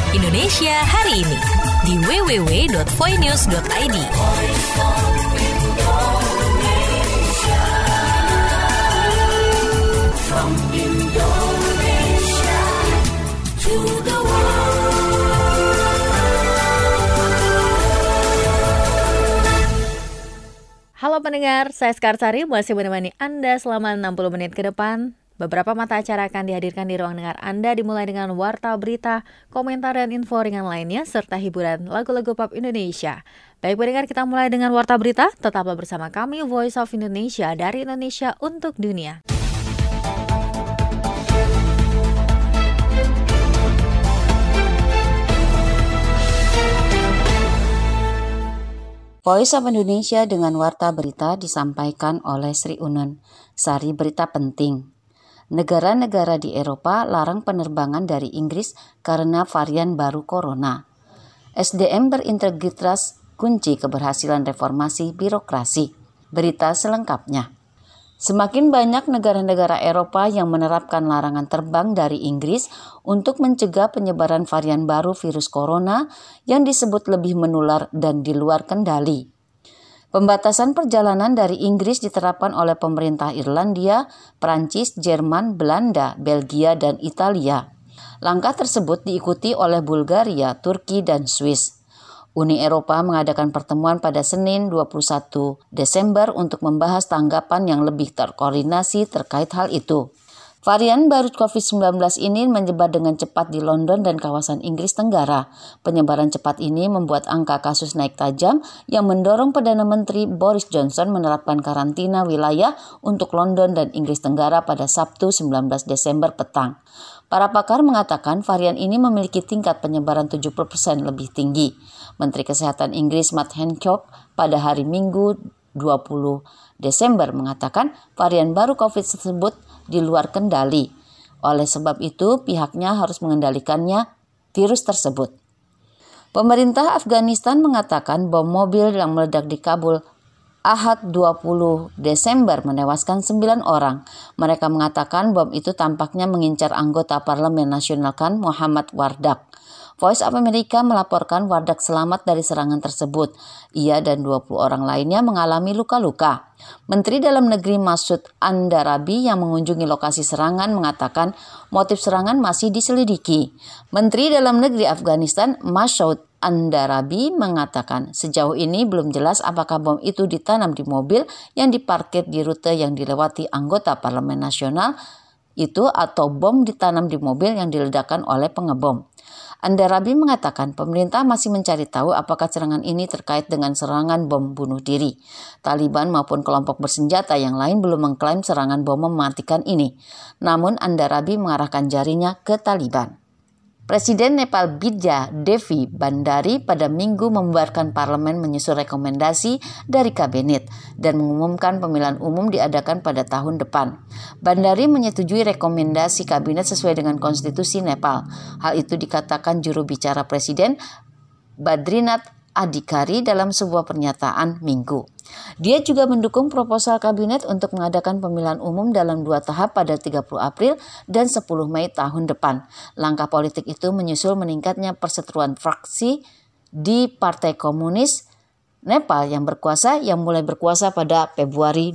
Indonesia hari ini di www.voinews.id. From Indonesia to the world. Halo pendengar, saya Skarsari masih menemani Anda selama 60 menit ke depan. Beberapa mata acara akan dihadirkan di ruang dengar Anda dimulai dengan warta berita, komentar dan info ringan lainnya serta hiburan lagu-lagu pop Indonesia. Baik pendengar, kita mulai dengan warta berita. Tetaplah bersama kami Voice of Indonesia dari Indonesia untuk dunia. Voice of Indonesia dengan warta berita disampaikan oleh Sri Unun. Sari berita penting. Negara-negara di Eropa larang penerbangan dari Inggris karena varian baru corona. SDM berintegritas kunci keberhasilan reformasi birokrasi. Berita selengkapnya. Semakin banyak negara-negara Eropa yang menerapkan larangan terbang dari Inggris untuk mencegah penyebaran varian baru virus corona yang disebut lebih menular dan di luar kendali. Pembatasan perjalanan dari Inggris diterapkan oleh pemerintah Irlandia, Prancis, Jerman, Belanda, Belgia, dan Italia. Langkah tersebut diikuti oleh Bulgaria, Turki, dan Swiss. Uni Eropa mengadakan pertemuan pada Senin 21 Desember untuk membahas tanggapan yang lebih terkoordinasi terkait hal itu. Varian baru COVID-19 ini menyebar dengan cepat di London dan kawasan Inggris Tenggara. Penyebaran cepat ini membuat angka kasus naik tajam yang mendorong Perdana Menteri Boris Johnson menerapkan karantina wilayah untuk London dan Inggris Tenggara pada Sabtu 19 Desember petang. Para pakar mengatakan varian ini memiliki tingkat penyebaran 70% lebih tinggi. Menteri Kesehatan Inggris Matt Hancock pada hari Minggu 20 Desember mengatakan varian baru COVID tersebut di luar kendali. Oleh sebab itu, pihaknya harus mengendalikannya virus tersebut. Pemerintah Afghanistan mengatakan bom mobil yang meledak di Kabul Ahad 20 Desember menewaskan 9 orang. Mereka mengatakan bom itu tampaknya mengincar anggota Parlemen Nasional Khan Muhammad Wardak. Voice of America melaporkan Wardak selamat dari serangan tersebut. Ia dan 20 orang lainnya mengalami luka-luka. Menteri Dalam Negeri Masud Andarabi yang mengunjungi lokasi serangan mengatakan motif serangan masih diselidiki. Menteri Dalam Negeri Afghanistan Masud Andarabi mengatakan sejauh ini belum jelas apakah bom itu ditanam di mobil yang diparkir di rute yang dilewati anggota Parlemen Nasional itu atau bom ditanam di mobil yang diledakkan oleh pengebom. Andarabi mengatakan pemerintah masih mencari tahu apakah serangan ini terkait dengan serangan bom bunuh diri. Taliban maupun kelompok bersenjata yang lain belum mengklaim serangan bom mematikan ini. Namun Andarabi mengarahkan jarinya ke Taliban. Presiden Nepal Bidya Devi Bandari pada Minggu membubarkan parlemen menyusul rekomendasi dari kabinet dan mengumumkan pemilihan umum diadakan pada tahun depan. Bandari menyetujui rekomendasi kabinet sesuai dengan konstitusi Nepal. Hal itu dikatakan juru bicara Presiden Badrinath Adhikari dalam sebuah pernyataan Minggu. Dia juga mendukung proposal kabinet untuk mengadakan pemilihan umum dalam 2 tahap pada 30 April dan 10 Mei tahun depan. Langkah politik itu menyusul meningkatnya perseteruan fraksi di Partai Komunis Nepal yang mulai berkuasa pada Februari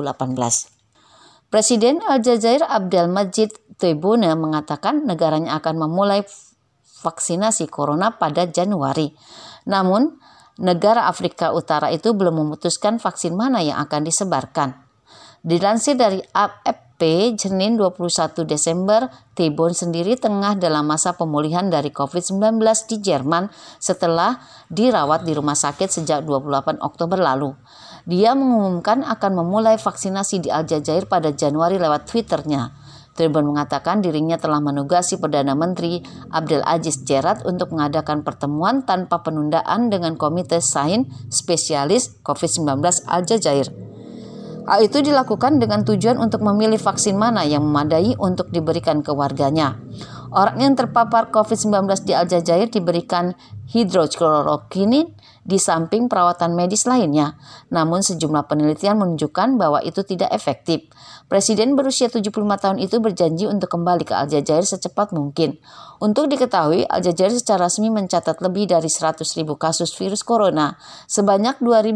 2018. Presiden Aljazair Abdelmajid Tebboune mengatakan negaranya akan memulai vaksinasi corona pada Januari. Namun, negara Afrika Utara itu belum memutuskan vaksin mana yang akan disebarkan. Dilansir dari AFP, Senin 21 Desember, Tebboune sendiri tengah dalam masa pemulihan dari COVID-19 di Jerman setelah dirawat di rumah sakit sejak 28 Oktober lalu. Dia mengumumkan akan memulai vaksinasi di Aljazair pada Januari lewat Twitternya. Tebboune mengatakan dirinya telah menugasi Perdana Menteri Abdelaziz Djerat untuk mengadakan pertemuan tanpa penundaan dengan Komite Sains Spesialis COVID-19 Aljazair. Hal itu dilakukan dengan tujuan untuk memilih vaksin mana yang memadai untuk diberikan ke warganya. Orang yang terpapar COVID-19 di Aljazair diberikan hidroksikloroquine di samping perawatan medis lainnya. Namun sejumlah penelitian menunjukkan bahwa itu tidak efektif. Presiden berusia 75 tahun itu berjanji untuk kembali ke Aljazair secepat mungkin. Untuk diketahui, Aljazair secara resmi mencatat lebih dari 100.000 kasus virus corona. Sebanyak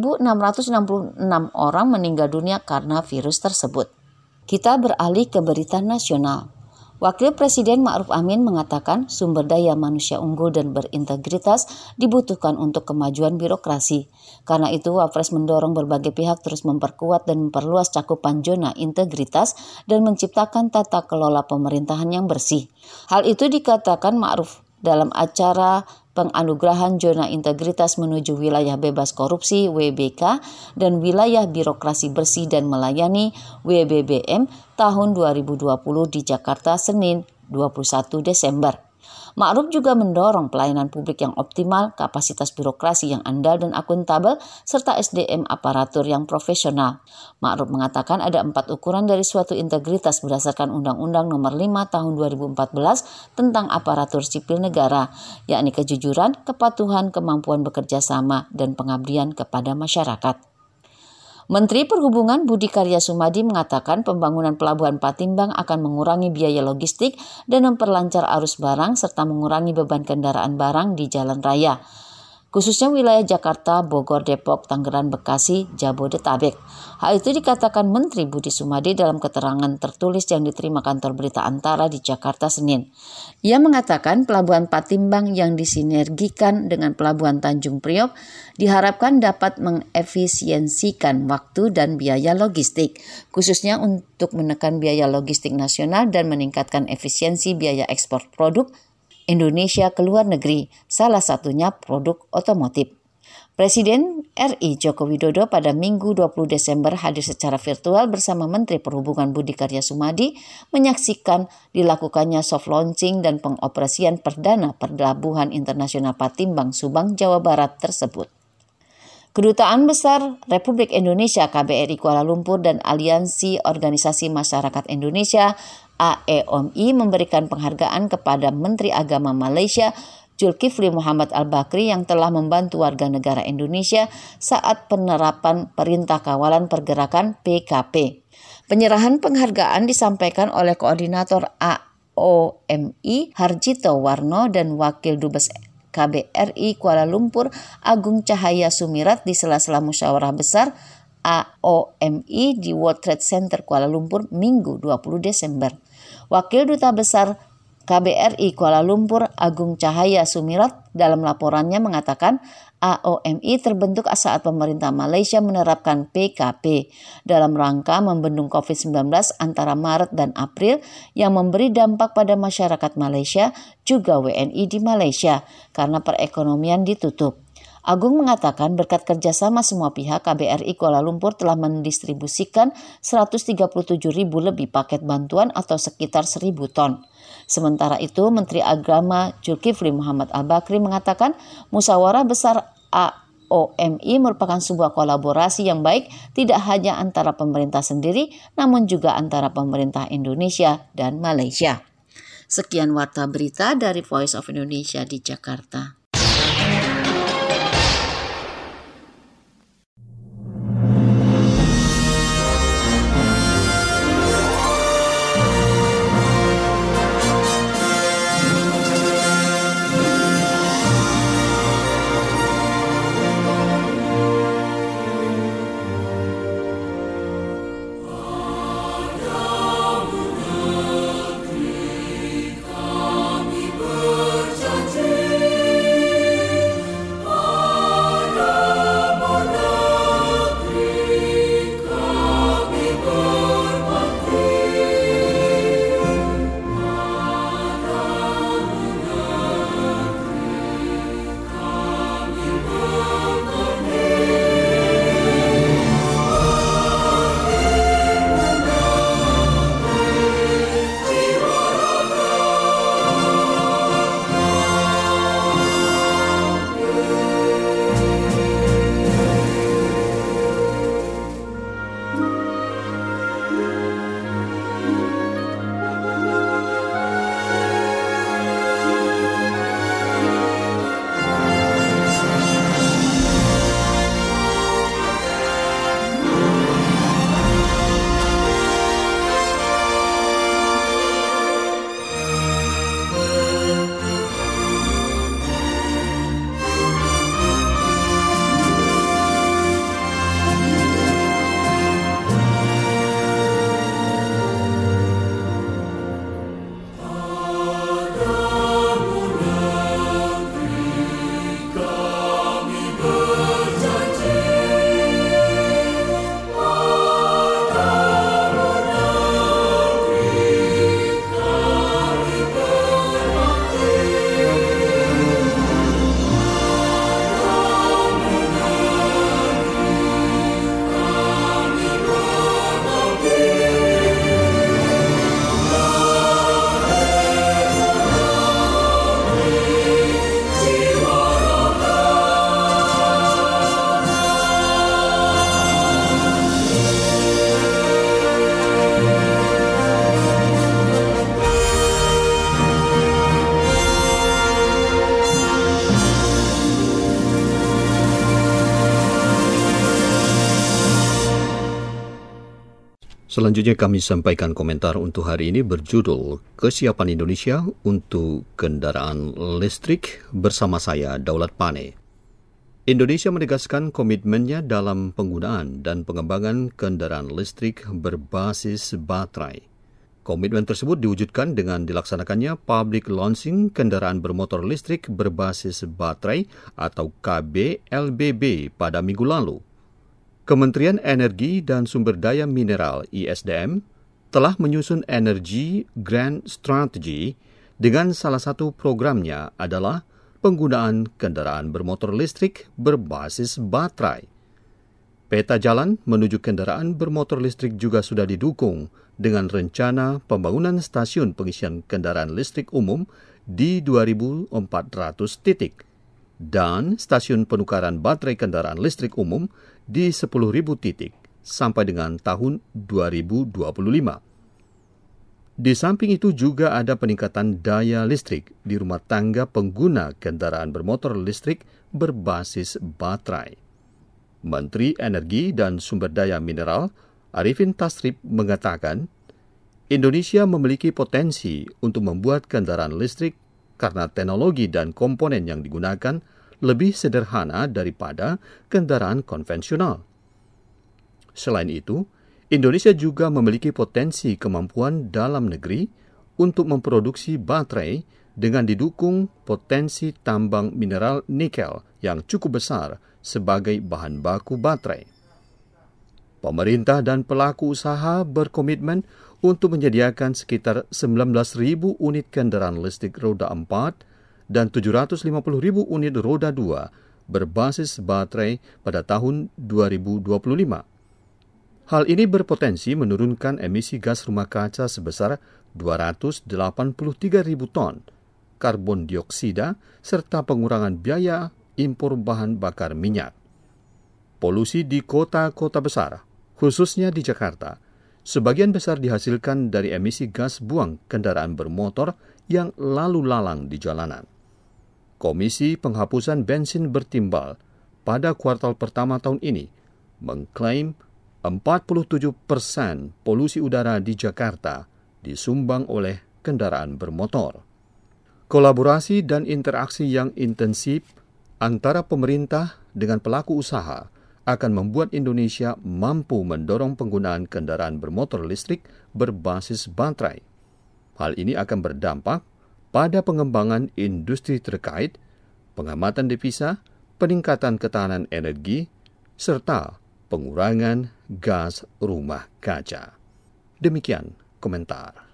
2.666 orang meninggal dunia karena virus tersebut. Kita beralih ke berita nasional. Wakil Presiden Ma'ruf Amin mengatakan sumber daya manusia unggul dan berintegritas dibutuhkan untuk kemajuan birokrasi. Karena itu, Wapres mendorong berbagai pihak terus memperkuat dan memperluas cakupan zona integritas dan menciptakan tata kelola pemerintahan yang bersih. Hal itu dikatakan Ma'ruf dalam acara penganugerahan zona integritas menuju wilayah bebas korupsi WBK dan wilayah birokrasi bersih dan melayani WBBM tahun 2020 di Jakarta Senin 21 Desember. Ma'ruf juga mendorong pelayanan publik yang optimal, kapasitas birokrasi yang andal dan akuntabel, serta SDM aparatur yang profesional. Ma'ruf mengatakan ada 4 ukuran dari suatu integritas berdasarkan Undang-Undang Nomor 5 Tahun 2014 tentang aparatur sipil negara, yakni kejujuran, kepatuhan, kemampuan bekerja sama, dan pengabdian kepada masyarakat. Menteri Perhubungan Budi Karya Sumadi mengatakan pembangunan Pelabuhan Patimbang akan mengurangi biaya logistik dan memperlancar arus barang serta mengurangi beban kendaraan barang di jalan raya, khususnya wilayah Jakarta, Bogor, Depok, Tangerang, Bekasi, Jabodetabek. Hal itu dikatakan Menteri Budi Sumadi dalam keterangan tertulis yang diterima kantor berita Antara di Jakarta Senin. Ia mengatakan Pelabuhan Patimbang yang disinergikan dengan Pelabuhan Tanjung Priok diharapkan dapat mengefisiensikan waktu dan biaya logistik, khususnya untuk menekan biaya logistik nasional dan meningkatkan efisiensi biaya ekspor produk Indonesia ke luar negeri, salah satunya produk otomotif. Presiden RI Joko Widodo pada Minggu 20 Desember hadir secara virtual bersama Menteri Perhubungan Budi Karya Sumadi menyaksikan dilakukannya soft launching dan pengoperasian perdana Pelabuhan Internasional Patimbang Subang, Jawa Barat tersebut. Kedutaan Besar Republik Indonesia KBRI Kuala Lumpur dan Aliansi Organisasi Masyarakat Indonesia AEOMI memberikan penghargaan kepada Menteri Agama Malaysia Zulkifli Muhammad Al-Bakri yang telah membantu warga negara Indonesia saat penerapan Perintah Kawalan Pergerakan PKP. Penyerahan penghargaan disampaikan oleh Koordinator AOMI Harjito Warno dan Wakil Dubes KBRI Kuala Lumpur Agung Cahaya Sumirat di sela-sela musyawarah besar AOMI di World Trade Center Kuala Lumpur Minggu 20 Desember. Wakil Duta Besar KBRI Kuala Lumpur Agung Cahaya Sumirat dalam laporannya mengatakan AOMI terbentuk saat pemerintah Malaysia menerapkan PKP dalam rangka membendung COVID-19 antara Maret dan April yang memberi dampak pada masyarakat Malaysia juga WNI di Malaysia karena perekonomian ditutup. Agung mengatakan berkat kerjasama semua pihak, KBRI Kuala Lumpur telah mendistribusikan 137.000 lebih paket bantuan atau sekitar 1.000 ton. Sementara itu, Menteri Agama Zulkifli Muhammad Al-Bakri mengatakan musyawarah besar AOMI merupakan sebuah kolaborasi yang baik tidak hanya antara pemerintah sendiri, namun juga antara pemerintah Indonesia dan Malaysia. Sekian warta berita dari Voice of Indonesia di Jakarta. Selanjutnya kami sampaikan komentar untuk hari ini berjudul Kesiapan Indonesia untuk Kendaraan Listrik bersama saya, Daulat Pane. Indonesia menegaskan komitmennya dalam penggunaan dan pengembangan kendaraan listrik berbasis baterai. Komitmen tersebut diwujudkan dengan dilaksanakannya public launching kendaraan bermotor listrik berbasis baterai atau KBLBB pada minggu lalu. Kementerian Energi dan Sumber Daya Mineral (ISDM) telah menyusun Energy Grand Strategy dengan salah satu programnya adalah penggunaan kendaraan bermotor listrik berbasis baterai. Peta jalan menuju kendaraan bermotor listrik juga sudah didukung dengan rencana pembangunan stasiun pengisian kendaraan listrik umum di 2.400 titik dan stasiun penukaran baterai kendaraan listrik umum di 10.000 titik sampai dengan tahun 2025. Di samping itu juga ada peningkatan daya listrik di rumah tangga pengguna kendaraan bermotor listrik berbasis baterai. Menteri Energi dan Sumber Daya Mineral Arifin Tasrif mengatakan, Indonesia memiliki potensi untuk membuat kendaraan listrik karena teknologi dan komponen yang digunakan lebih sederhana daripada kendaraan konvensional. Selain itu, Indonesia juga memiliki potensi kemampuan dalam negeri untuk memproduksi baterai dengan didukung potensi tambang mineral nikel yang cukup besar sebagai bahan baku baterai. Pemerintah dan pelaku usaha berkomitmen untuk menyediakan sekitar 19.000 unit kendaraan listrik roda 4 dan 750.000 unit roda 2 berbasis baterai pada tahun 2025. Hal ini berpotensi menurunkan emisi gas rumah kaca sebesar 283.000 ton karbon dioksida serta pengurangan biaya impor bahan bakar minyak. Polusi di kota-kota besar, khususnya di Jakarta, sebagian besar dihasilkan dari emisi gas buang kendaraan bermotor yang lalu lalang di jalanan. Komisi Penghapusan Bensin Bertimbal pada kuartal pertama tahun ini mengklaim 47% polusi udara di Jakarta disumbang oleh kendaraan bermotor. Kolaborasi dan interaksi yang intensif antara pemerintah dengan pelaku usaha akan membuat Indonesia mampu mendorong penggunaan kendaraan bermotor listrik berbasis baterai. Hal ini akan berdampak pada pengembangan industri terkait, pengamatan devisa, peningkatan ketahanan energi, serta pengurangan gas rumah kaca. Demikian komentar.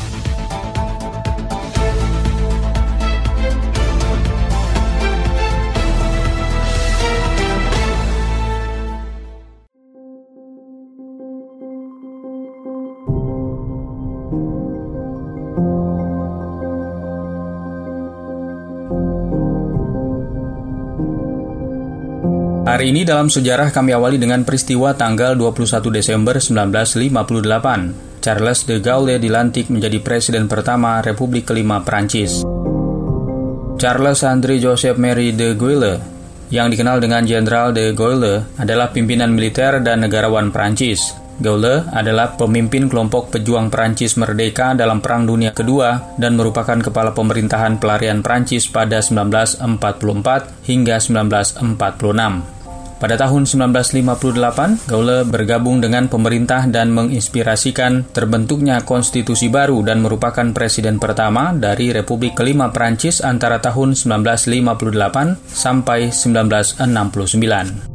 Hari ini dalam sejarah kami awali dengan peristiwa tanggal 21 Desember 1958. Charles de Gaulle dilantik menjadi presiden pertama Republik kelima Prancis. Charles André Joseph Marie de Gaulle, yang dikenal dengan Jenderal de Gaulle, adalah pimpinan militer dan negarawan Prancis. Gaulle adalah pemimpin kelompok pejuang Prancis merdeka dalam Perang Dunia Kedua dan merupakan kepala pemerintahan pelarian Prancis pada 1944 hingga 1946. Pada tahun 1958, Gaulle bergabung dengan pemerintah dan menginspirasikan terbentuknya konstitusi baru dan merupakan presiden pertama dari Republik kelima Prancis antara tahun 1958 sampai 1969.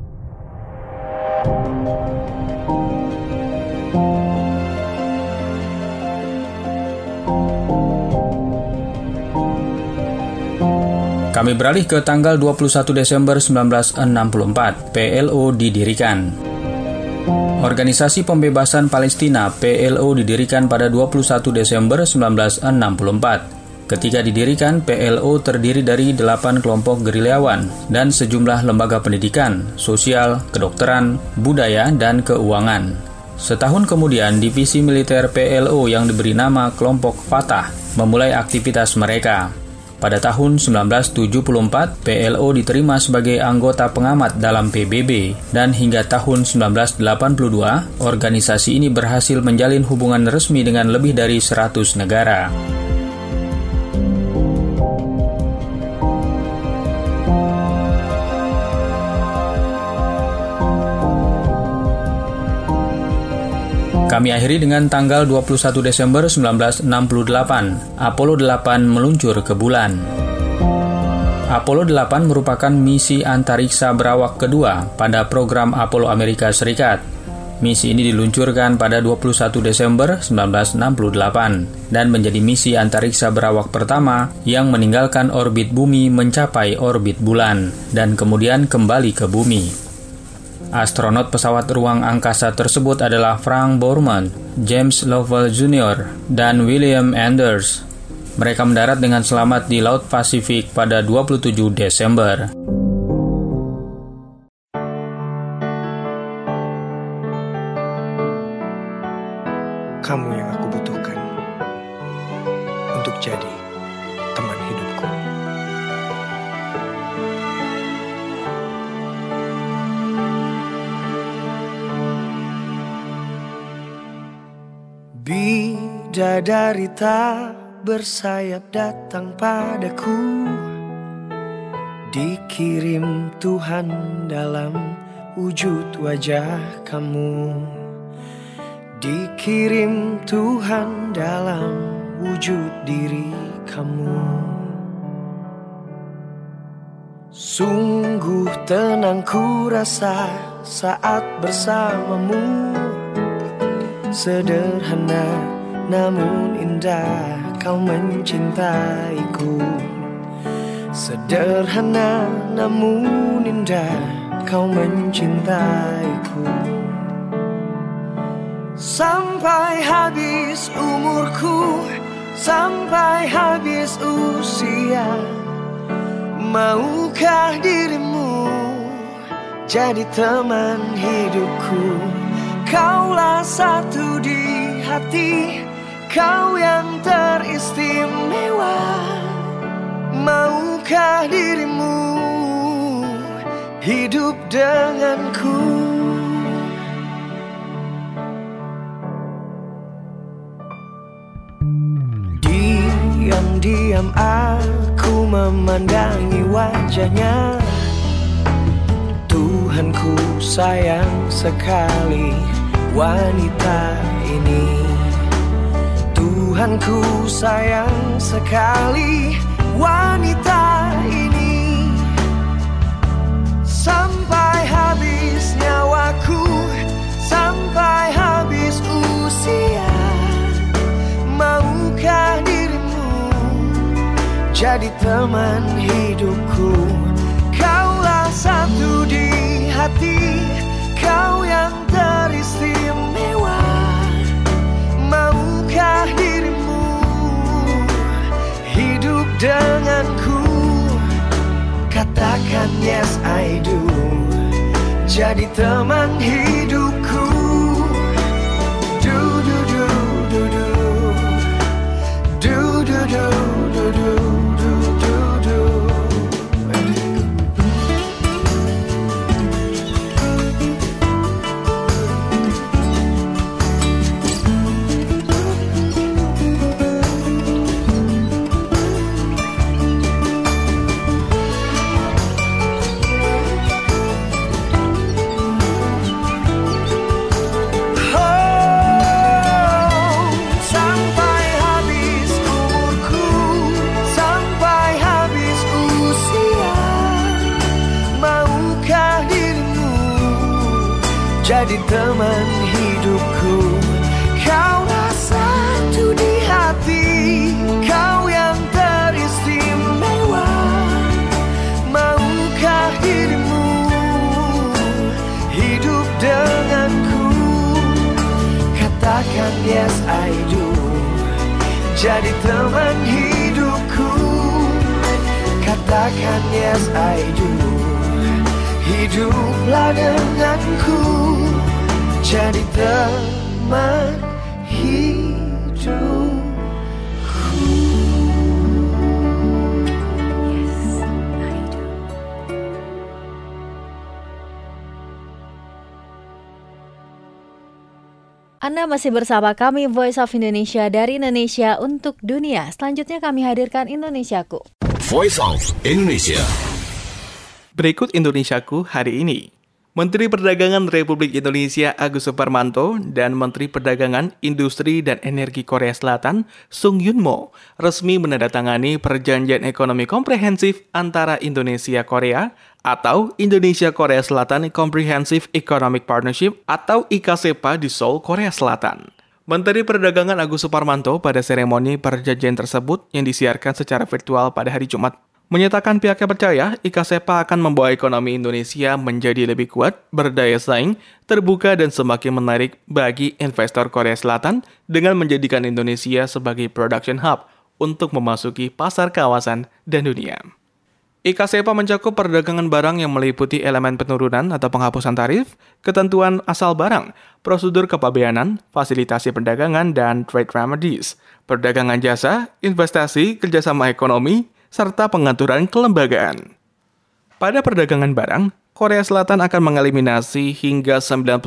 Kami beralih ke tanggal 21 Desember 1964, PLO didirikan. Organisasi Pembebasan Palestina PLO didirikan pada 21 Desember 1964. Ketika didirikan, PLO terdiri dari 8 kelompok gerilyawan dan sejumlah lembaga pendidikan, sosial, kedokteran, budaya, dan keuangan. Setahun kemudian, divisi militer PLO yang diberi nama kelompok Fatah memulai aktivitas mereka. Pada tahun 1974, PLO diterima sebagai anggota pengamat dalam PBB, dan hingga tahun 1982, organisasi ini berhasil menjalin hubungan resmi dengan lebih dari 100 negara. Kami akhiri dengan tanggal 21 Desember 1968, Apollo 8 meluncur ke bulan. Apollo 8 merupakan misi antariksa berawak kedua pada program Apollo Amerika Serikat. Misi ini diluncurkan pada 21 Desember 1968 dan menjadi misi antariksa berawak pertama yang meninggalkan orbit bumi mencapai orbit bulan dan kemudian kembali ke bumi. Astronot pesawat ruang angkasa tersebut adalah Frank Borman, James Lovell Jr., dan William Anders. Mereka mendarat dengan selamat di Laut Pasifik pada 27 Desember. Kamu yang aku butuhkan untuk jadi teman hidupku. Bidadari tak bersayap datang padaku, dikirim Tuhan dalam wujud wajah kamu. Dikirim Tuhan dalam wujud diri kamu. Sungguh tenang ku rasa saat bersamamu. Sederhana namun indah kau mencintaiku. Sederhana namun indah kau mencintaiku. Sampai habis umurku, sampai habis usia, maukah dirimu jadi teman hidupku? Kaulah satu di hati, kau yang teristimewa. Maukah dirimu hidup denganku? Diam-diam aku memandangi wajahnya. Tuhanku sayang sekali wanita ini. Tuhanku sayang sekali wanita ini. Sampai habis nyawaku, sampai habis usia, maukah dirimu jadi teman hidupku? Kaulah satu di hati, kau yang teristimewa. Maukah dirimu hidup denganku? Katakan yes I do, jadi teman hidupku. Do do do do do, do do do do do do do do. Jadi teman hidupku, kaulah satu di hati, kau yang teristimewa. Maukah dirimu hidup denganku? Katakan yes I do, jadi teman hidupku. Katakan yes I do, hiduplah denganku, jadi teman hidupku. Anda masih bersama kami Voice of Indonesia dari Indonesia untuk dunia. Selanjutnya kami hadirkan Indonesiaku. Voice of Indonesia. Berikut Indonesiaku hari ini. Menteri Perdagangan Republik Indonesia Agus Suparmanto dan Menteri Perdagangan, Industri dan Energi Korea Selatan Sung Yun-mo resmi menandatangani Perjanjian Ekonomi Komprehensif antara Indonesia-Korea atau Indonesia-Korea Selatan Comprehensive Economic Partnership atau IKCPA di Seoul, Korea Selatan. Menteri Perdagangan Agus Suparmanto pada seremoni perjanjian tersebut yang disiarkan secara virtual pada hari Jumat menyatakan pihaknya percaya IKCPA akan membawa ekonomi Indonesia menjadi lebih kuat, berdaya saing, terbuka dan semakin menarik bagi investor Korea Selatan dengan menjadikan Indonesia sebagai production hub untuk memasuki pasar kawasan dan dunia. IKCPA mencakup perdagangan barang yang meliputi elemen penurunan atau penghapusan tarif, ketentuan asal barang, prosedur kepabeanan, fasilitasi perdagangan, dan trade remedies, perdagangan jasa, investasi, kerjasama ekonomi, serta pengaturan kelembagaan. Pada perdagangan barang, Korea Selatan akan mengeliminasi hingga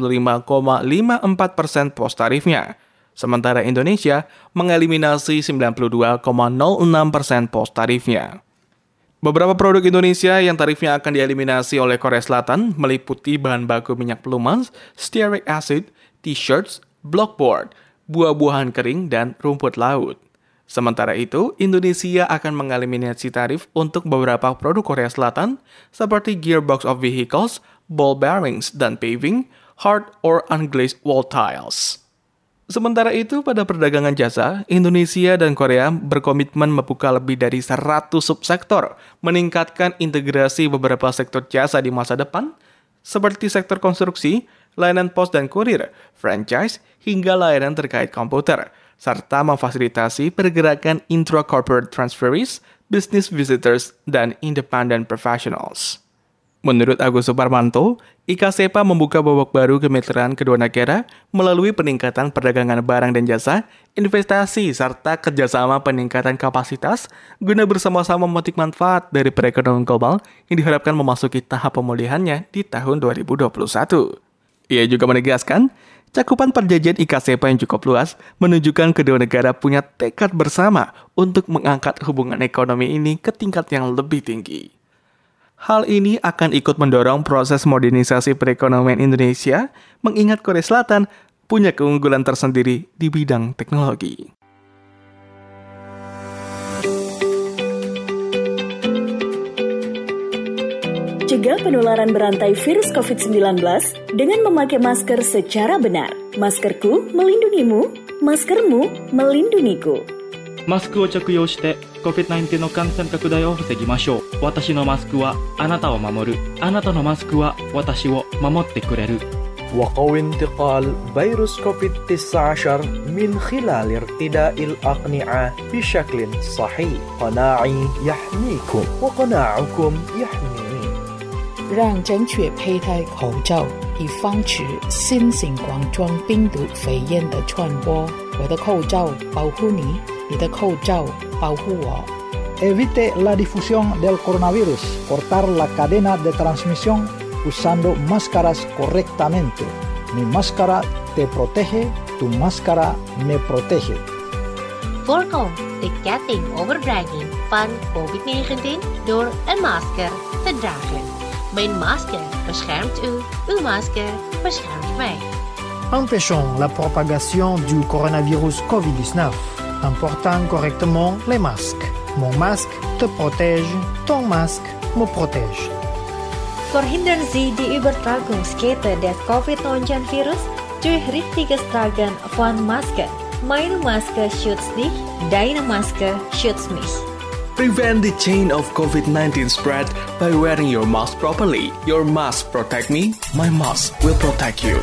95,54% pos tarifnya, sementara Indonesia mengeliminasi 92,06% pos tarifnya. Beberapa produk Indonesia yang tarifnya akan dieliminasi oleh Korea Selatan meliputi bahan baku minyak pelumas, stearic acid, t-shirts, blockboard, buah-buahan kering, dan rumput laut. Sementara itu, Indonesia akan mengeliminasi tarif untuk beberapa produk Korea Selatan seperti gearbox of vehicles, ball bearings, dan paving, hard or unglazed wall tiles. Sementara itu, pada perdagangan jasa, Indonesia dan Korea berkomitmen membuka lebih dari 100 subsektor, meningkatkan integrasi beberapa sektor jasa di masa depan, seperti sektor konstruksi, layanan pos dan kurir, franchise, hingga layanan terkait komputer, serta memfasilitasi pergerakan intra-corporate transferees, business visitors, dan independent professionals. Menurut Agus Suparmanto, IKCPA membuka babak baru kemitraan kedua negara melalui peningkatan perdagangan barang dan jasa, investasi, serta kerjasama peningkatan kapasitas guna bersama-sama memetik manfaat dari perekonomian global yang diharapkan memasuki tahap pemulihannya di tahun 2021. Ia juga menegaskan, cakupan perjanjian IKCPA yang cukup luas menunjukkan kedua negara punya tekad bersama untuk mengangkat hubungan ekonomi ini ke tingkat yang lebih tinggi. Hal ini akan ikut mendorong proses modernisasi perekonomian Indonesia, mengingat Korea Selatan punya keunggulan tersendiri di bidang teknologi. Cegah penularan berantai virus COVID-19 dengan memakai masker secara benar. Maskerku melindungimu, maskermu melindungiku. マスクを着用して COVID-19 の感染拡大を防ぎましょう。私のマスクはあなたを守る。あなたのマスクは私を守ってくれる。 وقوي انتقال فيروس كوفيد-19 من خلال ارتداء الأقنعة بشكل صحيح. قناعي يحميكم وقناعكم يحميني. 让正确佩戴口罩，以防止新型冠状病毒肺炎的传播。我的口罩保护你，你的口罩保护我。 Evite la difusión del coronavirus. Cortar la cadena de transmisión usando máscaras correctamente. Mi máscara te protege, tu máscara me protege. Voorkom de ketting overdraging van COVID-19 door een masker te dragen. Mijn masker beschermt u, uw masker beschermt mij. Empêchons la propagation du coronavirus COVID-19 en portant correctement les masques. Mon masque te protège, ton masque me protège. Verhindern Sie die Übertragungskette des Covid-19-Virus durch richtiges Tragen von Masken. Meine Maske schützt dich, deine Maske schützt mich. Prevent the chain of COVID-19 spread by wearing your mask properly. Your mask protect me, my mask will protect you.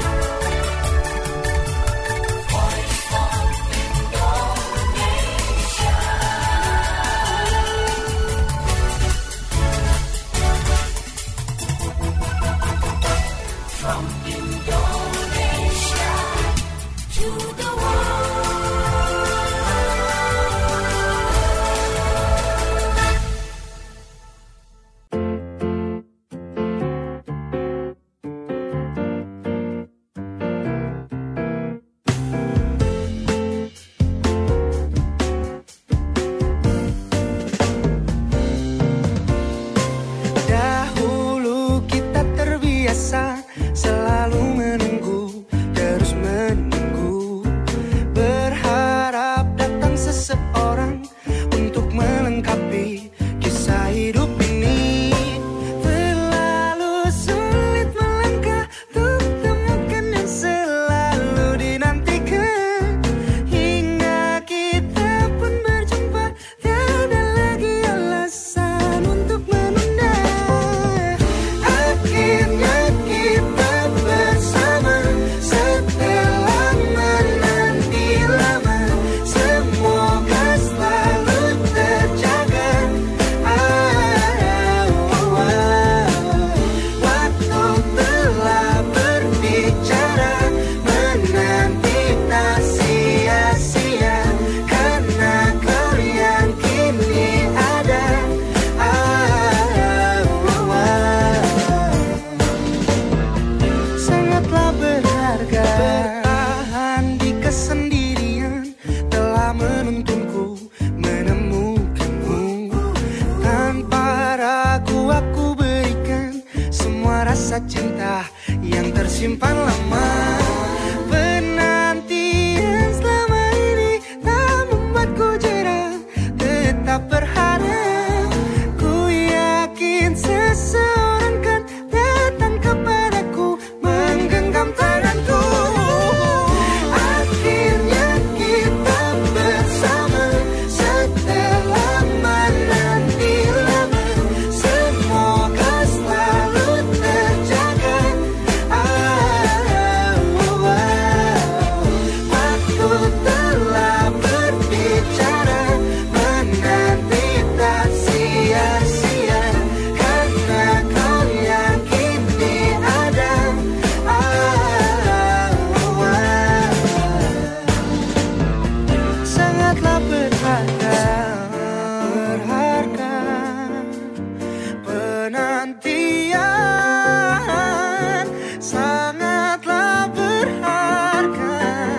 rasa cinta yang tersimpan lama. Penantian selama ini tak membuatku jera, tetap berharap. Ku yakin seseorang kan datang kepadaku, menggenggam tanganku. Akhirnya kita bersama setelah menanti lama. Semoga selalu terjaga. Waktu telah berbicara, menanti tak sia-sia, karena kau yang kini ada. Sangatlah berharga penantian, sangatlah berharga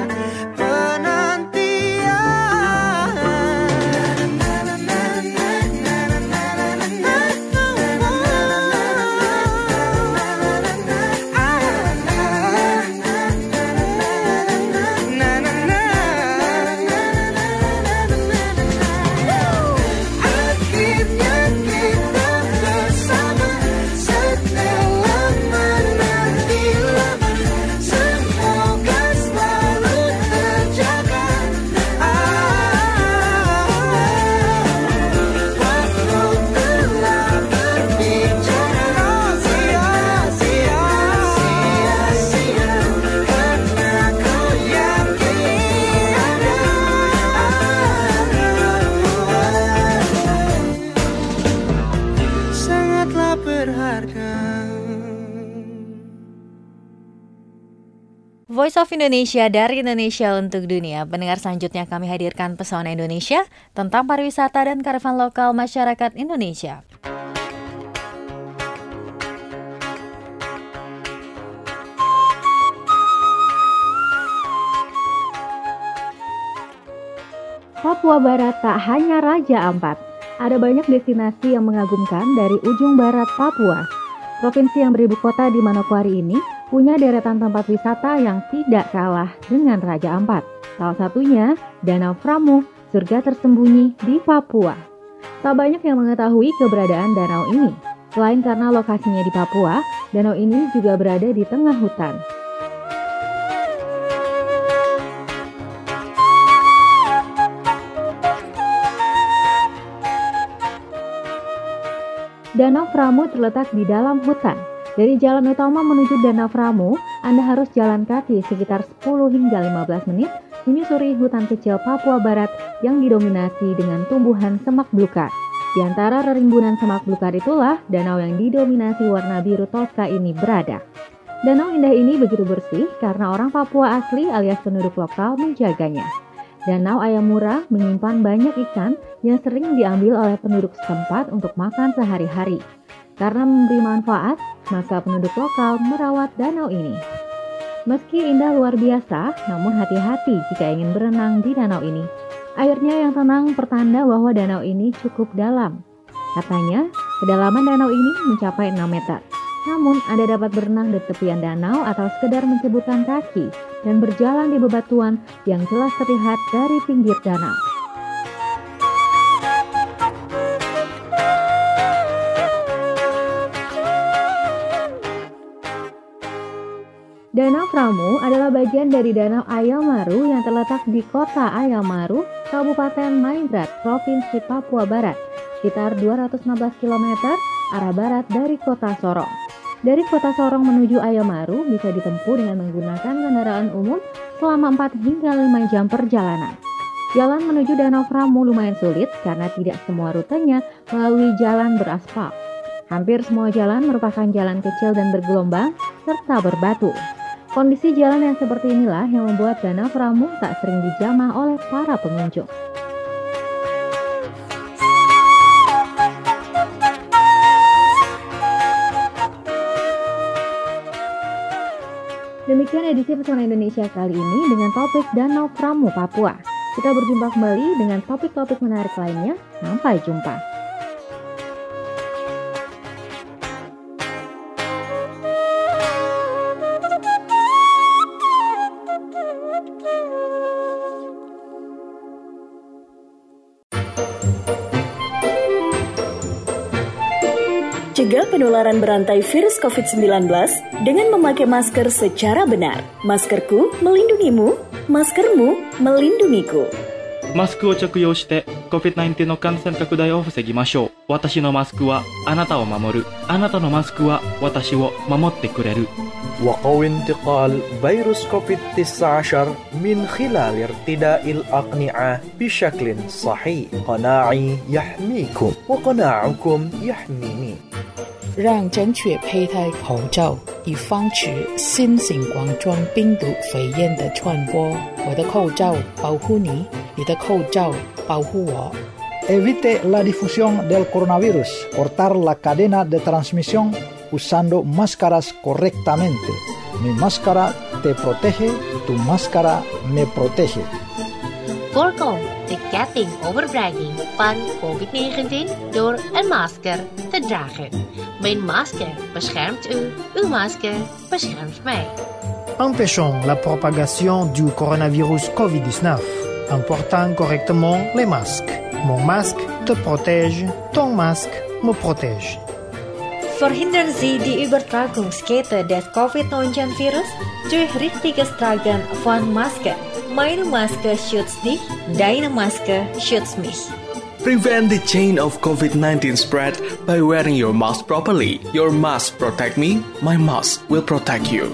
Akhirnya kita bersama setelah menanti lama. Semoga selalu terjaga. Waktu telah berbicara, sia-sia, karena kau yang kini ada. Sangatlah berharga. Voice of Indonesia dari Indonesia untuk dunia. Pendengar, selanjutnya kami hadirkan Pesona Indonesia tentang pariwisata dan kearifan lokal masyarakat Indonesia. Papua Barat tak hanya Raja Ampat. Ada banyak destinasi yang mengagumkan dari ujung barat Papua. Provinsi yang beribu kota di Manokwari ini punya deretan tempat wisata yang tidak kalah dengan Raja Ampat. Salah satunya Danau Framu, surga tersembunyi di Papua. Tak banyak yang mengetahui keberadaan danau ini. Selain karena lokasinya di Papua, danau ini juga berada di tengah hutan. Danau Framu terletak di dalam hutan. Dari jalan utama menuju Danau Framu, Anda harus jalan kaki sekitar 10 hingga 15 menit menyusuri hutan kecil Papua Barat yang didominasi dengan tumbuhan semak belukar. Di antara rerimbunan semak belukar itulah danau yang didominasi warna biru toska ini berada. Danau indah ini begitu bersih karena orang Papua asli alias penduduk lokal menjaganya. Danau Ayamura menyimpan banyak ikan yang sering diambil oleh penduduk setempat untuk makan sehari-hari. Karena memberi manfaat, maka penduduk lokal merawat danau ini. Meski indah luar biasa, namun hati-hati jika ingin berenang di danau ini. Airnya yang tenang pertanda bahwa danau ini cukup dalam. Katanya, kedalaman danau ini mencapai 6 meter. Namun, Anda dapat berenang di tepian danau atau sekedar menceburkan kaki dan berjalan di bebatuan yang jelas terlihat dari pinggir danau. Danau Framu adalah bagian dari Danau Ayamaru yang terletak di kota Ayamaru, Kabupaten Maigrat, Provinsi Papua Barat, sekitar 216 km arah barat dari kota Sorong. Dari kota Sorong menuju Ayamaru bisa ditempuh dengan menggunakan kendaraan umum selama 4 hingga 5 jam perjalanan. Jalan menuju Danau Framu lumayan sulit karena tidak semua rutenya melalui jalan beraspal. Hampir semua jalan merupakan jalan kecil dan bergelombang serta berbatu. Kondisi jalan yang seperti inilah yang membuat Danau Framu tak sering dijamah oleh para pengunjung. Demikian edisi Pesona Indonesia kali ini dengan topik Danau Framu Papua. Kita berjumpa kembali dengan topik-topik menarik lainnya. Sampai jumpa. Cegah penularan berantai virus COVID-19 dengan memakai masker secara benar. Maskerku melindungimu, maskermu melindungiku. マスクを着用して COVID-19 の感染拡大を防ぎましょう。私のマスクはあなたを守る。あなたのマスクは私を守ってくれる。 وقوي انتقال فيروس كوفيد-19 من خلال ارتداء الأقنعة بشكل صحيح. قناعي يحميكم وقناعكم يحميني. 让正确佩戴口罩，以防止新型冠状病毒肺炎的传播。我的口罩保护你，你的口罩保护我。 Evite la difusión del coronavirus. Cortar la cadena de transmisión usando máscaras correctamente. Mi máscara te protege, tu máscara me protege. Voorkom de ketting overdraging van COVID-19 door een masker te dragen. Mijn masker beschermt u, uw masker beschermt mij. Empêchons la propagation du coronavirus Covid-19 en portant correctement les masques. Mon masque te protège, ton masque me protège. Verhindern Sie die Übertragungskette des Covid-19-Virus durch richtiges Tragen von Masken. Meine Maske schützt dich, deine Maske schützt mich. Prevent the chain of COVID-19 spread by wearing your mask properly. Your mask protect me, my mask will protect you.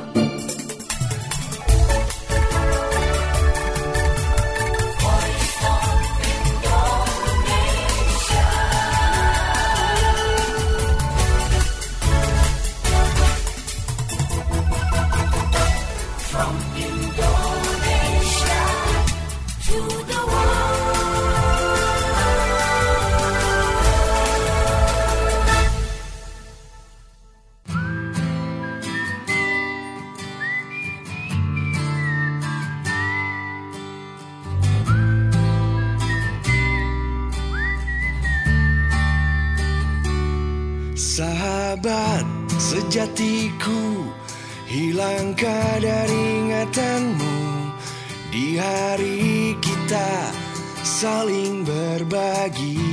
Sahabat sejatiku, hilangkah dari ingatanmu di hari kita saling berbagi.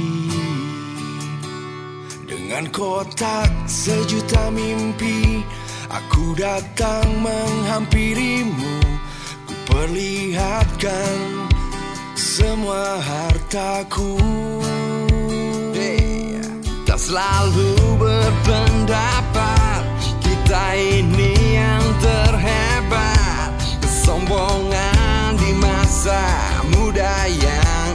Dengan kotak sejuta mimpi, aku datang menghampirimu. Ku perlihatkan semua hartaku. Tak selalu berpendapat kita ini yang terhebat. Kesombongan di masa muda yang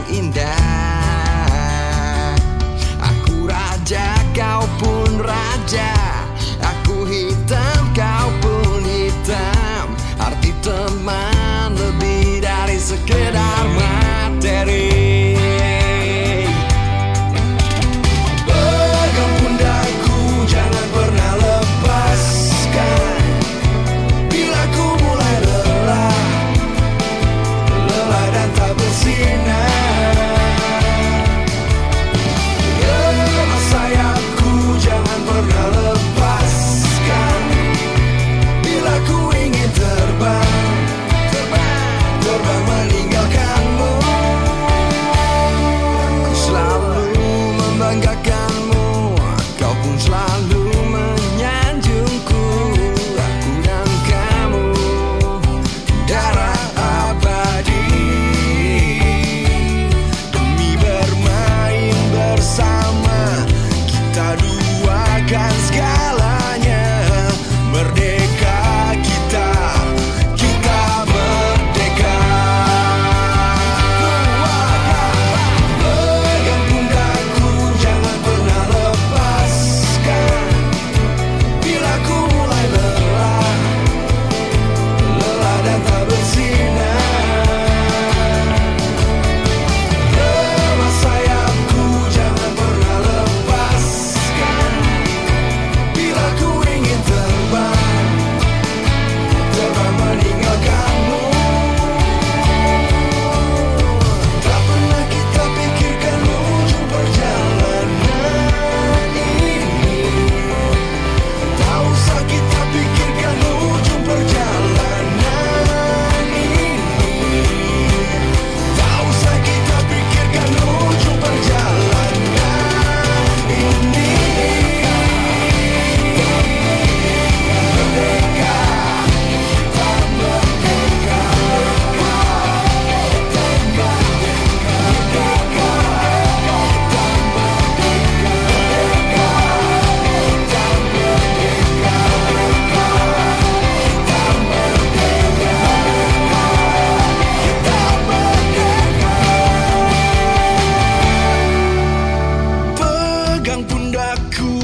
indah. Aku raja, kau pun raja. Aku hitam, kau pun hitam. Arti teman lebih dari sekedar materi. Sayapku jangan pernah lepas.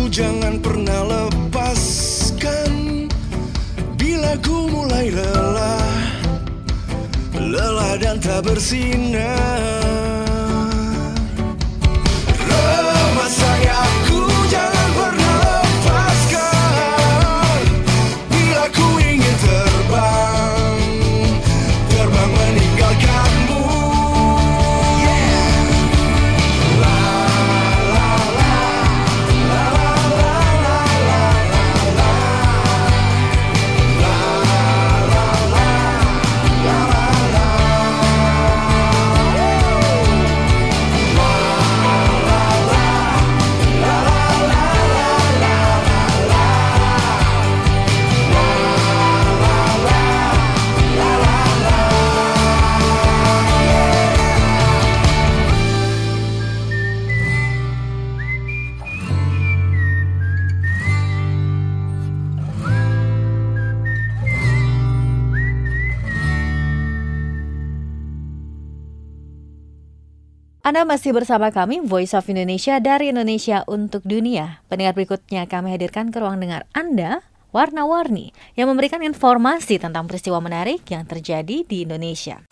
jangan pernah lepaskan. Bila ku mulai lelah dan tak bersinar, remah sayapku jangan pernah lepaskan. Bila ku ingin terbang meninggalkanmu. Anda masih bersama kami, Voice of Indonesia dari Indonesia untuk Dunia. Pendengar berikutnya kami hadirkan ke ruang dengar Anda, Warna-Warni, yang memberikan informasi tentang peristiwa menarik yang terjadi di Indonesia.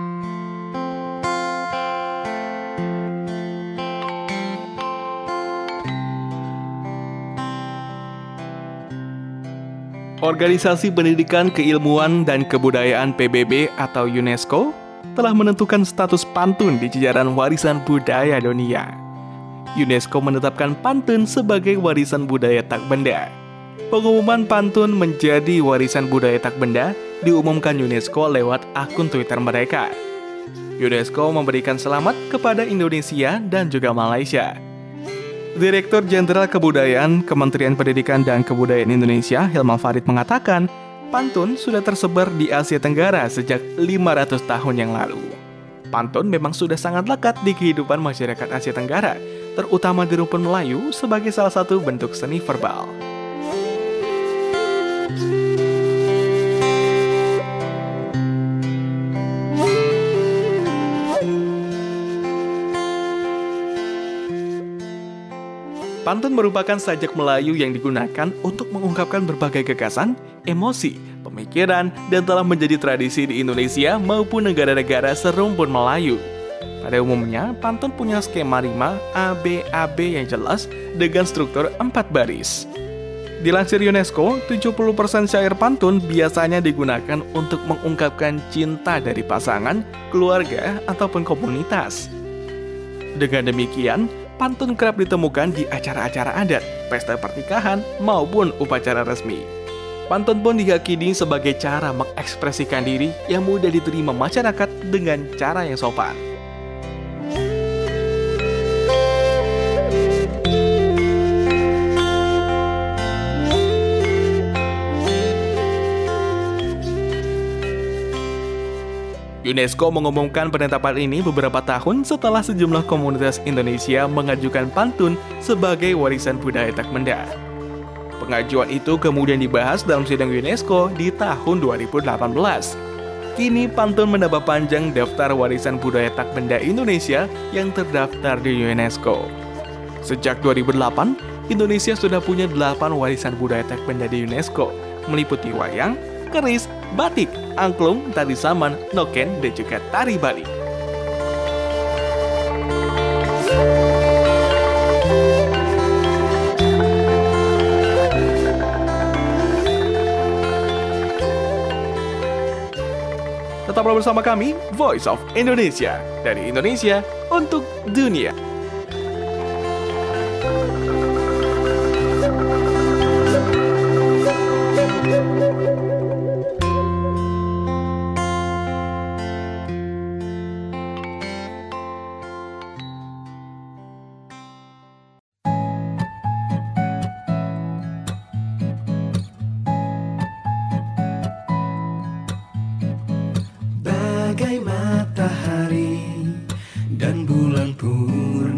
Organisasi Pendidikan Keilmuan dan Kebudayaan PBB atau UNESCO telah menentukan status pantun di jajaran warisan budaya dunia. UNESCO menetapkan pantun sebagai warisan budaya tak benda. Pengumuman pantun menjadi warisan budaya tak benda diumumkan UNESCO lewat akun Twitter mereka. UNESCO memberikan selamat kepada Indonesia dan juga Malaysia. Direktur Jenderal Kebudayaan Kementerian Pendidikan dan Kebudayaan Indonesia, Hilman Farid, mengatakan pantun sudah tersebar di Asia Tenggara sejak 500 tahun yang lalu. Pantun memang sudah sangat lekat di kehidupan masyarakat Asia Tenggara, terutama di rumpun Melayu sebagai salah satu bentuk seni verbal. Pantun merupakan sajak Melayu yang digunakan untuk mengungkapkan berbagai gagasan, emosi, pemikiran, dan telah menjadi tradisi di Indonesia maupun negara-negara serumpun Melayu. Pada umumnya, pantun punya skema rima ABAB yang jelas dengan struktur 4 baris. Dilansir UNESCO, 70% syair pantun biasanya digunakan untuk mengungkapkan cinta dari pasangan, keluarga, ataupun komunitas. Dengan demikian, pantun kerap ditemukan di acara-acara adat, pesta pernikahan, maupun upacara resmi. Pantun pun diyakini sebagai cara mengekspresikan diri yang mudah diterima masyarakat dengan cara yang sopan. UNESCO mengumumkan penetapan ini beberapa tahun setelah sejumlah komunitas Indonesia mengajukan pantun sebagai warisan budaya tak benda. Pengajuan itu kemudian dibahas dalam sidang UNESCO di tahun 2018. Kini pantun menambah panjang daftar warisan budaya tak benda Indonesia yang terdaftar di UNESCO. Sejak 2008, Indonesia sudah punya 8 warisan budaya tak benda di UNESCO, meliputi wayang, keris, batik, angklung, tari saman, noken, dan juga tari Bali. Tetaplah bersama kami, Voice of Indonesia, dari Indonesia untuk dunia. Bagai matahari dan bulan purnama,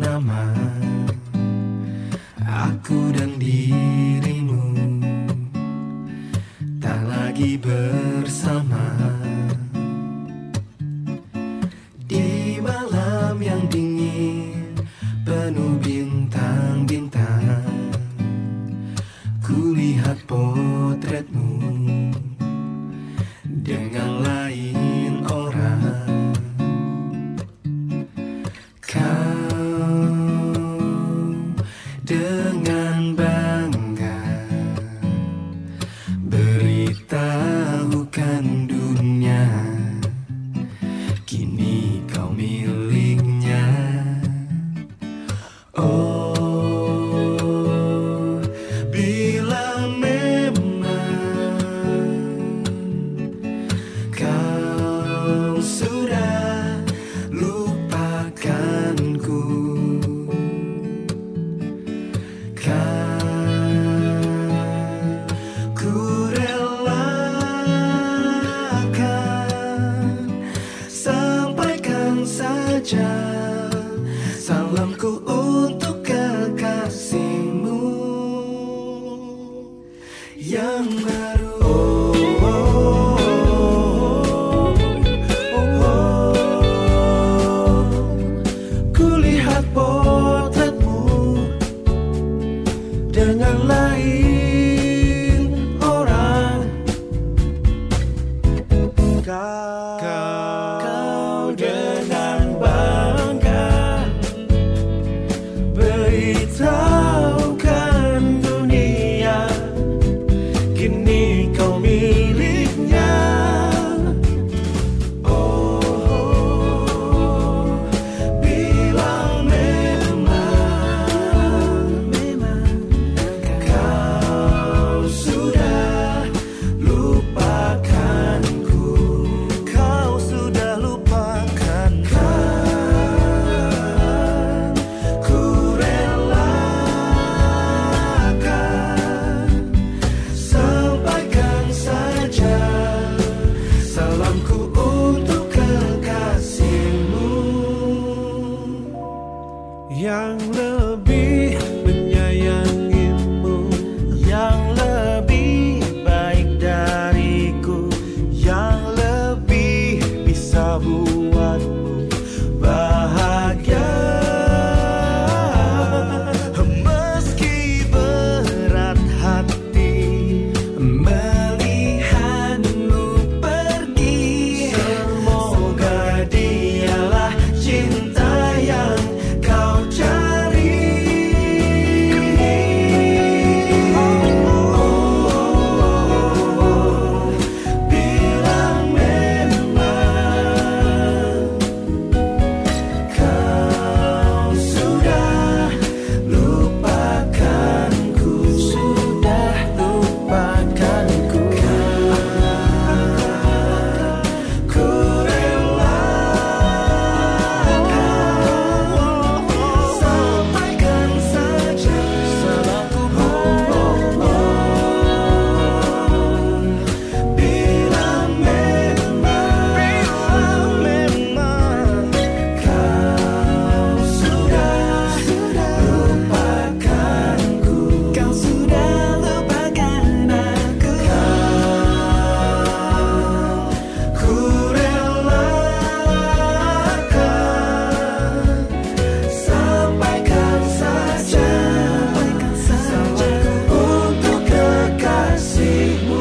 kulihat potretmu dengan lain orang. Kau dengan bangga beritahukan dunia, kini kau miliknya. Oh, bila memang kau sudah lupakanku, kan ku relakan, sampaikan saja salamku untuk kekasihmu yang baru. Kulihat potretmu dengan lain orang. Kau dengan bangga beritahukan dunia, kini kau miliknya. Oh, bila memang kau sudah lupakanku, kau sudah lupakanku, ku relakan, sampaikan saja salamku untuk kekasihmu yang lebih menyayangimu, yang lebih baik dariku, yang lebih bisa buatmu bahagia. Meski berat hati melihatmu pergi, semoga dialah cinta yang kau cari. Bila memang kau sudah lupakanku, ku relakan, sampaikan saja salamku. Bila memang kau sudah lupakanku, kau sudah lupakan aku, ku relakan, sampaikan saja salamku untuk kekasihmu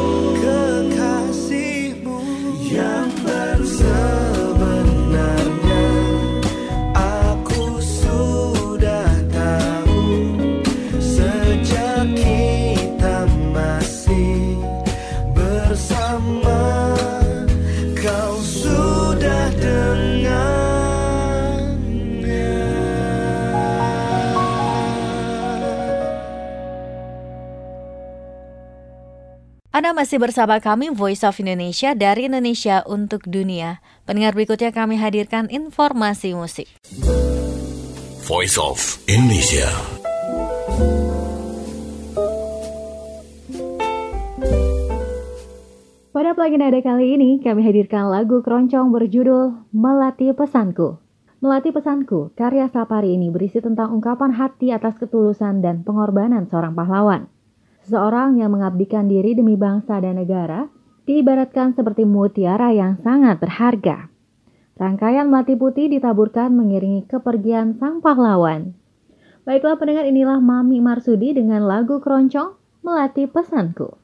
yang baru. Sebenarnya aku sudah tahu sejak kita masih bersama, kau sudah dengannya. Anda masih bersama kami Voice of Indonesia dari Indonesia untuk Dunia. Pendengar, berikutnya kami hadirkan informasi musik. Voice of Indonesia. Pada pagi nada kali ini, kami hadirkan lagu keroncong berjudul Melati Pesanku. Melati Pesanku, karya Sapari ini berisi tentang ungkapan hati atas ketulusan dan pengorbanan seorang pahlawan. Seseorang yang mengabdikan diri demi bangsa dan negara, diibaratkan seperti mutiara yang sangat berharga. Rangkaian melati putih ditaburkan mengiringi kepergian sang pahlawan. Baiklah pendengar, inilah Mami Marsudi dengan lagu keroncong melatih pesanku.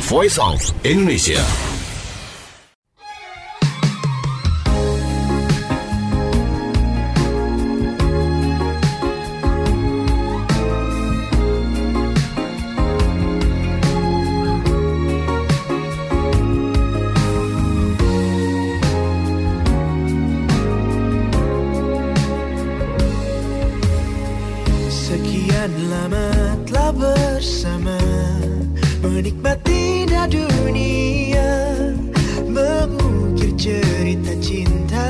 Voice of Indonesia. Sekian lama telah bersama, menikmati dunia, mengukir cerita cinta.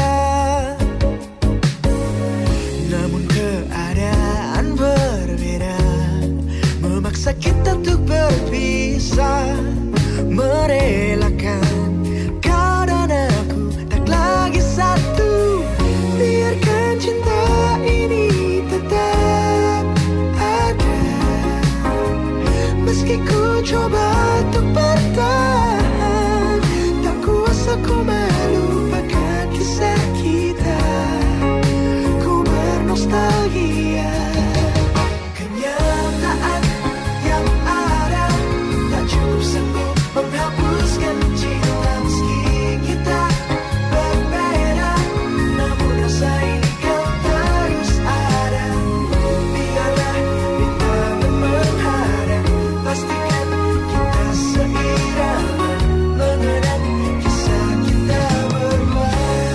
Namun keadaan berbeda, memaksa kita untuk berpisah, merelakan kau dan aku tak lagi satu. Biarkan cinta ini tetap ada, meski ku coba untuk bertahan, tak kuasa ku melupakan kisah kita. Ku bernostalgia, kenyataan yang ada tak cukup sanggup menghapuskan cinta. Meski kita berbeda, namun rasa ini kan terus ada. Biarlah rintangan menghadang, pastikan kita seirama, mengenang kisah kita berdua.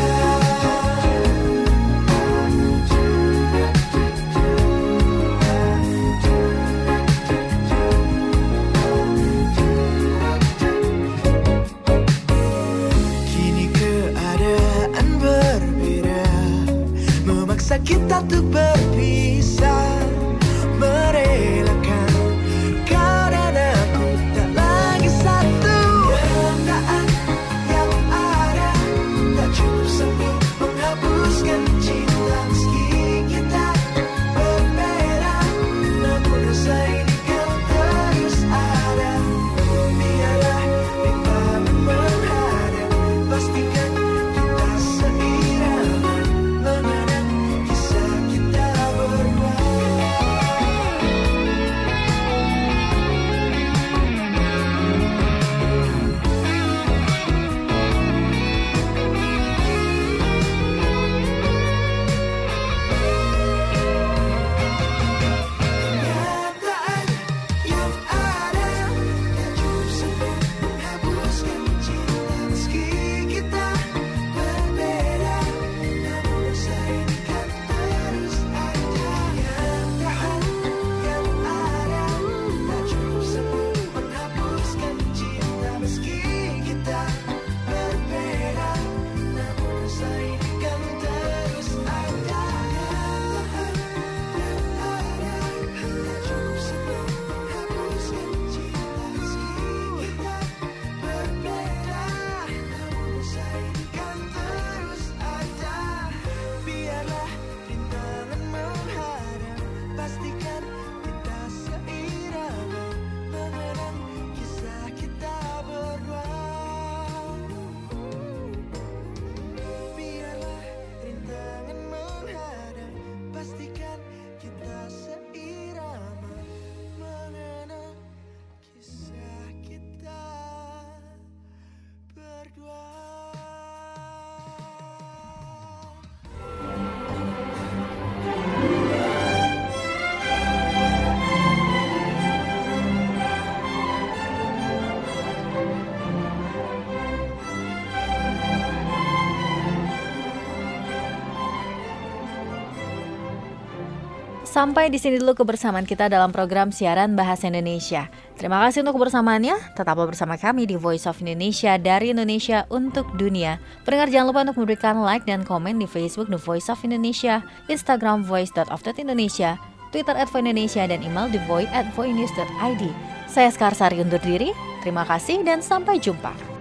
Kini keadaan berbeda, memaksa kita untuk berpisah, merelakan kau dan aku tak lagi satu. Kenyataan yang ada tak cukup sanggup menghapuskan cinta. Meski kita berbeda, namun rasa ini kan terus ada. Biarlah rintangan menghadang, pastikan kita seirama, mengenang kisah kita berdua. Kenyataan yang ada tak cukup sanggup menghapuskan cinta. Meski kita berbeda, namun rasa ini kan terus ada. Kenyataan yang ada tak cukup sanggup menghapuskan cinta. Meski kita berbeda, namun rasa ini kan terus ada. Kenyataan yang ada tak cukup sanggup menghapuskan cinta. Meski kita berbeda, namun rasa ini kan terus ada. Biarlah rintangan menghadang, pastikan kita seirama, mengenang kisah kita berdua. Biarlah rintangan menghadang, pastikan kita seirama, mengenang kisah kita berdua. Sampai di sini dulu kebersamaan kita dalam program siaran Bahasa Indonesia. Terima kasih untuk kebersamaannya. Tetaplah bersama kami di Voice of Indonesia, dari Indonesia untuk dunia. Pendengar jangan lupa untuk memberikan like dan komen di Facebook The Voice of Indonesia, Instagram voice.of.indonesia, Twitter @voindonesia, dan email thevoice@voinews.id. Saya Skarsari undur diri. Terima kasih dan sampai jumpa.